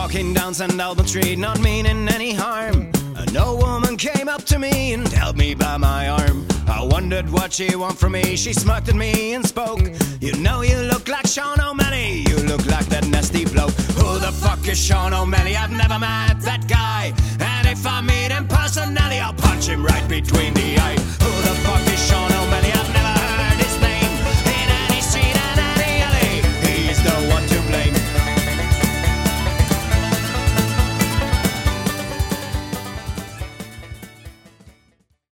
Walking down St. Albans Street, not meaning any harm. An old woman came up to me and held me by my arm. I wondered what she want from me. She smirked at me and spoke. You know you look like Sean O'Malley. You look like that nasty bloke. Who the fuck is Sean O'Malley? I've never met that guy. And if I meet him personally, I'll punch him right between the eye. Who the fuck is Sean O'Malley?